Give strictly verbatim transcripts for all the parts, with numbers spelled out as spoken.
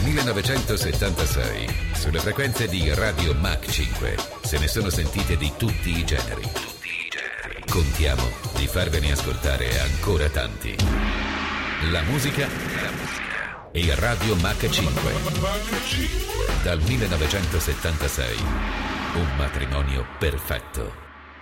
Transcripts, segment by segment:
millenovecentosettantasei, sulle frequenze di Radio Mach cinque, se ne sono sentite di tutti i generi. Tutti i generi. Contiamo di farvene ascoltare ancora tanti. La musica, la musica e Radio Mach cinque. Dal millenovecentosettantasei, un matrimonio perfetto.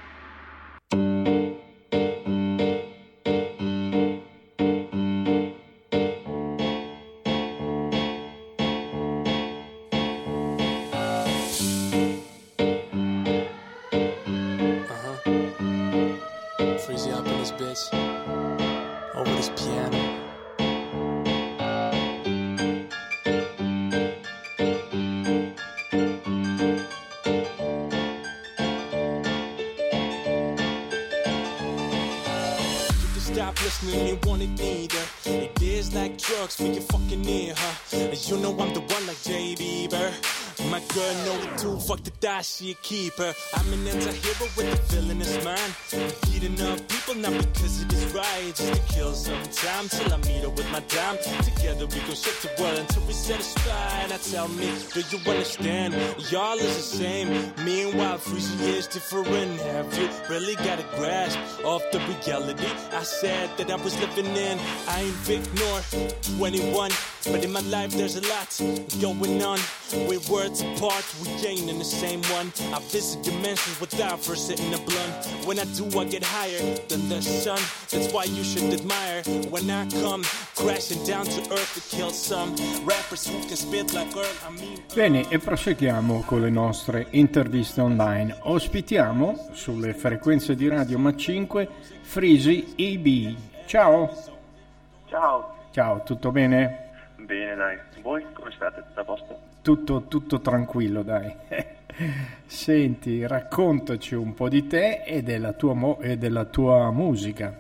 She a keeper. I'm an anti-hero with a villainous mind. Beating up people not because it is right, just to kill some time till I meet her with my dime. Together we go shake the world until we satisfied. Now tell me, do you understand? Y'all is the same. Meanwhile, Freezy is different. Have you really got a grasp of the reality I said that I was living in? I ain't Vic nor twenty-one, but in my life there's a lot going on. We're words apart, we ain't in the same one. I visit dimensions without first hitting the blunt. When I do, I get higher than the sun. That's why you should admire when I come crashing down to earth to kill some rappers who can spit like Earl. I mean... Bene, e proseguiamo con le nostre interviste online. Ospitiamo sulle frequenze di Radio Mach cinque Freezy E B. Ciao. Ciao. Ciao, tutto bene? Bene, dai. Voi come state? Tutto a posto? Tutto, tutto tranquillo, dai. Senti, raccontaci un po' di te e della tua, mo- e della tua musica.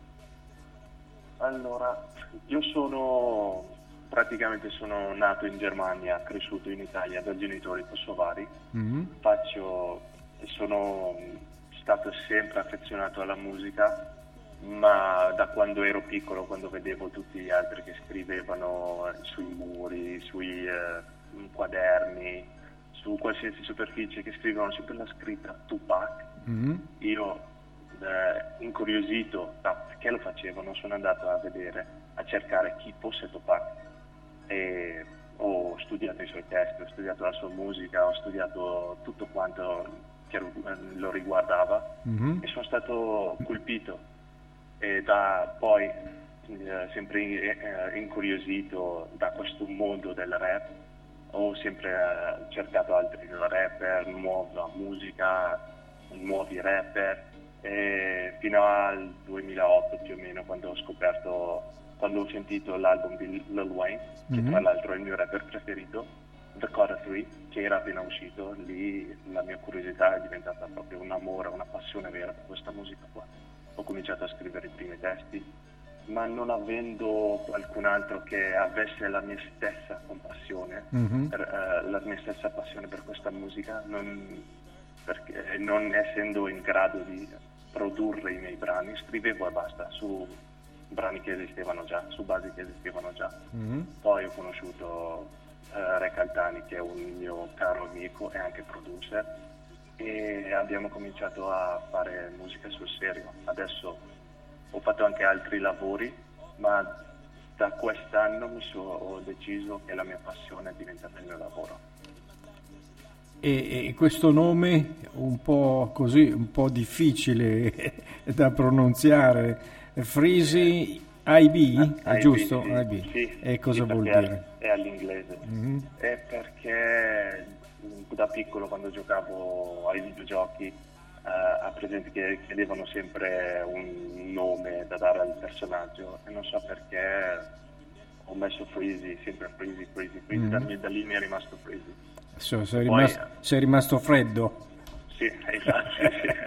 Allora, io sono praticamente sono nato in Germania, cresciuto in Italia da genitori kosovari. Mm-hmm. Faccio sono stato sempre affezionato alla musica, ma da quando ero piccolo, quando vedevo tutti gli altri che scrivevano sui muri, sui eh, quaderni, su qualsiasi superficie, che scrivevano sempre la scritta Tupac, mm-hmm. io eh, incuriosito da perché lo facevano, sono andato a vedere, a cercare chi fosse Tupac e ho studiato i suoi testi, ho studiato la sua musica, ho studiato tutto quanto che lo riguardava, mm-hmm. e sono stato colpito. E da poi eh, sempre eh, incuriosito da questo mondo del rap, ho sempre eh, cercato altri rapper, nuova musica, nuovi rapper, e fino al duemilaotto più o meno, quando ho scoperto, quando ho sentito l'album di Lil Wayne, mm-hmm. che tra l'altro è il mio rapper preferito, The Carter tre, che era appena uscito. Lì la mia curiosità è diventata proprio un amore, una passione vera per questa musica qua. Ho cominciato a scrivere i primi testi, ma non avendo qualcun altro che avesse la mia stessa compassione, mm-hmm. per, uh, la mia stessa passione per questa musica, non, perché, non essendo in grado di produrre i miei brani, scrivevo e basta, su brani che esistevano già, su basi che esistevano già. Mm-hmm. Poi ho conosciuto uh, Re Caltani, che è un mio caro amico e anche producer, e abbiamo cominciato a fare musica sul serio. Adesso ho fatto anche altri lavori, ma da quest'anno mi so, ho deciso che la mia passione è diventata il mio lavoro. E, e questo nome un po' così, un po' difficile da pronunziare, Freezy I B, ah, è giusto? Sì, I B. Sì, e cosa sì, vuol dire? È all'inglese. Mm-hmm. È perché da piccolo, quando giocavo ai videogiochi, eh, a presente che chiedevano sempre un nome da dare al personaggio, e non so perché ho messo Freezy, sempre Freezy, Freezy, Freezy, mm. da, da lì mi è rimasto Freezy. So, sei, Poi, rimasto, sei rimasto freddo? Sì, infatti,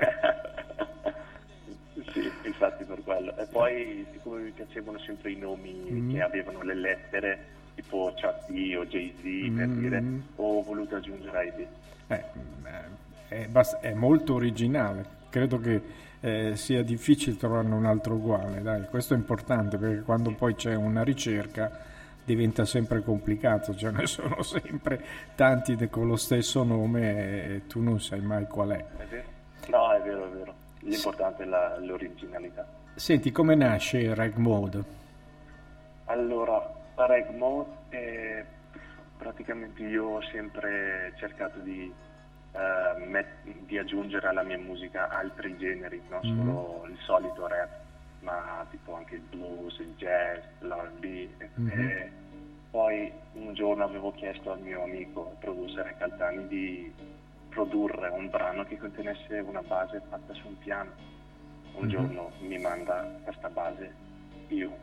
sì. Sì, infatti per quello. E poi, siccome mi piacevano sempre i nomi mm. che avevano le lettere, tipo Chuck D o Jay-Z, mm. per dire, ho voluto aggiungere I B. Eh, è, bast- è molto originale, credo che eh, sia difficile trovarne un altro uguale, dai, questo è importante, perché quando poi c'è una ricerca diventa sempre complicato, ce ne sono sempre tanti con lo stesso nome e tu non sai mai qual è. È vero? No, è vero, è vero. L'importante è la, l'originalità. Senti, come nasce Reg Mode? Allora, Reg Mode è praticamente io ho sempre cercato di, uh, met- di aggiungere alla mia musica altri generi, non mm. solo il solito rap, ma tipo anche il blues, il jazz, l'R and B. Mm-hmm. E poi un giorno avevo chiesto al mio amico, il producer Caltani, di produrre un brano che contenesse una base fatta su un piano. Un mm-hmm. giorno mi manda questa base, io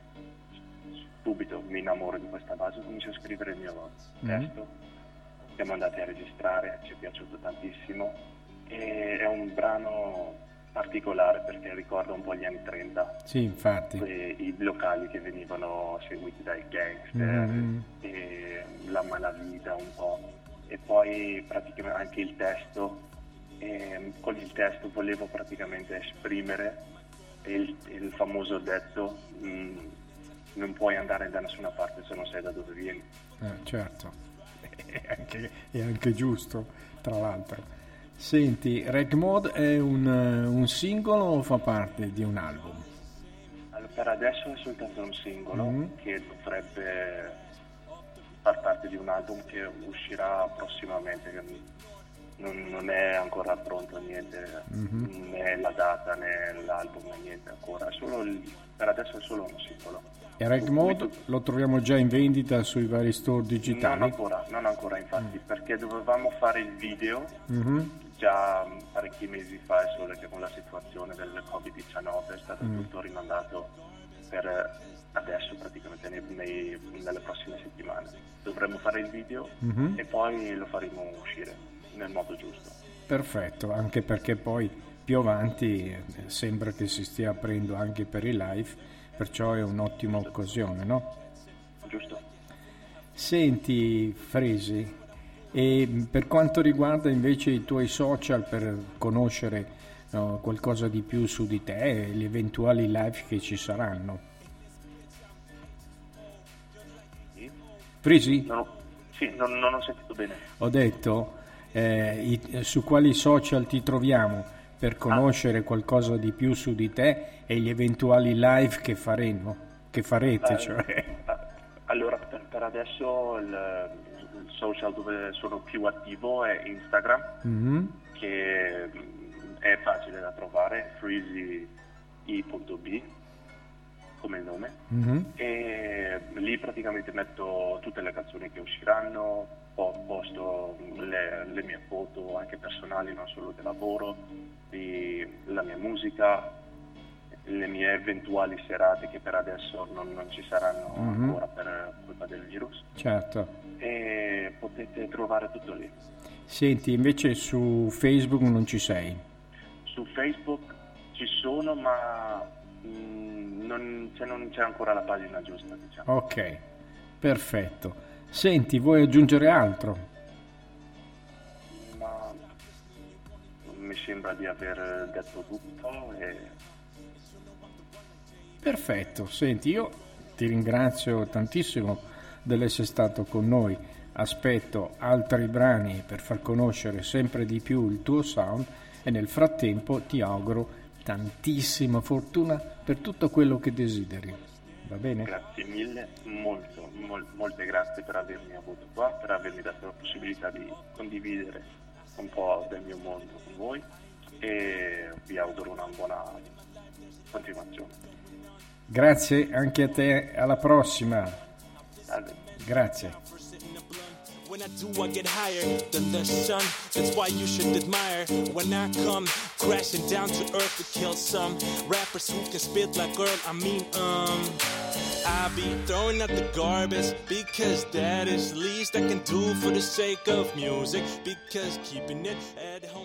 subito mi innamoro di questa base, comincio a scrivere il mio mm-hmm. testo, siamo andati a registrare, ci è piaciuto tantissimo e è un brano particolare perché ricorda un po' gli anni trenta. Sì, infatti. E i locali che venivano seguiti dai gangster mm-hmm. e la malavita un po'. E poi praticamente anche il testo, e con il testo volevo praticamente esprimere il, il famoso detto mh, non puoi andare da nessuna parte se non sai da dove vieni. Eh, certo, è anche, è anche giusto, tra l'altro. Senti, Reg Mode è un, un singolo o fa parte di un album? Allora, per adesso è soltanto un singolo mm-hmm. che dovrebbe far parte di un album che uscirà prossimamente, che non, non è ancora pronto niente, mm-hmm. né la data né l'album né niente ancora, è solo il, per adesso è solo un singolo. E Reg Mode lo troviamo già in vendita sui vari store digitali? Non ancora, non ancora infatti, mm. perché dovevamo fare il video mm-hmm. già parecchi mesi fa, è solo che con la situazione del covid diciannove è stato mm. tutto rimandato per adesso praticamente nei, nei, nelle prossime settimane. Dovremmo fare il video mm-hmm. e poi lo faremo uscire nel modo giusto. Perfetto, anche perché poi più avanti sembra che si stia aprendo anche per i live, perciò è un'ottima occasione, no? Giusto. Senti, Fresi, e per quanto riguarda invece i tuoi social per conoscere no, qualcosa di più su di te e gli eventuali live che ci saranno? Sì. Fresi? No, sì, non, non ho sentito bene. Ho detto, eh, i, su quali social ti troviamo per conoscere ah. qualcosa di più su di te e gli eventuali live che faremo, che farete, eh, cioè. Allora, per, per adesso il, il social dove sono più attivo è Instagram, mm-hmm. che è facile da trovare, freezy i punto b come il nome, mm-hmm. e lì praticamente metto tutte le canzoni che usciranno, posto le, le mie foto anche personali, non solo del lavoro, di, la mia musica, le mie eventuali serate che per adesso non, non ci saranno mm-hmm. ancora per colpa del virus. Certo. E potete trovare tutto lì. Senti, invece su Facebook non ci sei? Su Facebook ci sono, ma mh, non, cioè, non c'è ancora la pagina giusta, diciamo. Ok, perfetto. Senti, vuoi aggiungere altro? Ma mi sembra di aver detto tutto e... Perfetto, senti, io ti ringrazio tantissimo dell'essere stato con noi, aspetto altri brani per far conoscere sempre di più il tuo sound e nel frattempo ti auguro tantissima fortuna per tutto quello che desideri, va bene? Grazie mille, molto, mol, molte grazie per avermi avuto qua, per avermi dato la possibilità di condividere un po' del mio mondo con voi e vi auguro una buona continuazione. Grazie anche a te, alla prossima. Salve. Grazie. When I do, I get higher than the sun. That's why you should admire when I come crashing down to earth to kill some rappers who can spit like Earl. I mean, um, I be throwing out the garbage because that is the least I can do for the sake of music. Because keeping it at home.